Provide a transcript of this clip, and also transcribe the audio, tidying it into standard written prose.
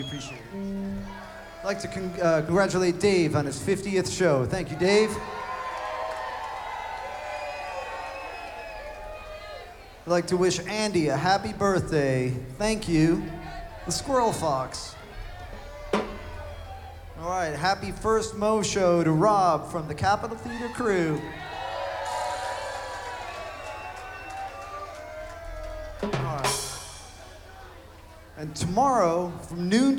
Appreciate it. I'd like to congratulate Dave on his 50th show. Thank you, Dave. I'd like to wish Andy a happy birthday. Thank you. The Squirrel Fox. All right, happy first Mo show to Rob from the Capitol Theater crew. All right. And tomorrow, from noon to